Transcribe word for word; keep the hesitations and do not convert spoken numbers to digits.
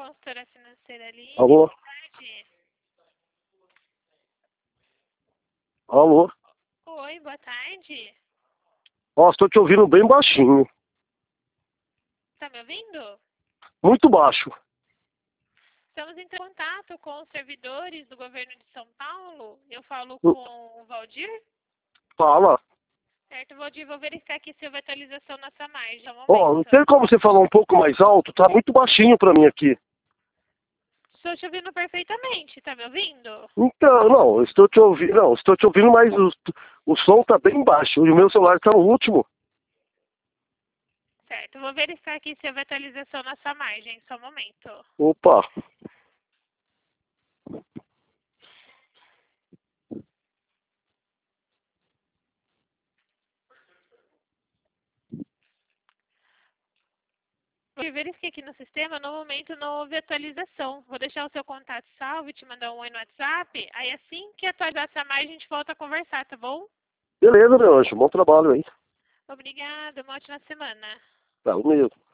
consultora financeira ali. Alô? Boa tarde. Alô? Oi, boa tarde. Ó, estou te ouvindo bem baixinho. Tá me ouvindo? Muito baixo. Estamos em contato com os servidores do governo de São Paulo. Eu falo Hum. com o Valdir. Fala. Certo, Valdir, vou verificar aqui se houve atualização na sua margem. Um Ó, não momento. tem como você falar um pouco mais alto? Tá muito baixinho pra mim aqui. Estou te ouvindo perfeitamente, tá me ouvindo? Então, não, estou te ouvindo, não, estou te ouvindo, mas o, o som tá bem baixo. E o meu celular tá no último. Certo, vou verificar aqui se houve atualização na sua margem. Só um momento. Opa. Eu verifiquei aqui no sistema, no momento não houve atualização. Vou deixar o seu contato salvo e te mandar um oi no WhatsApp. Aí assim que atualizar essa margem, a gente volta a conversar, tá bom? Beleza, meu anjo. Bom trabalho aí. Obrigada, uma ótima semana. Tá, o mesmo.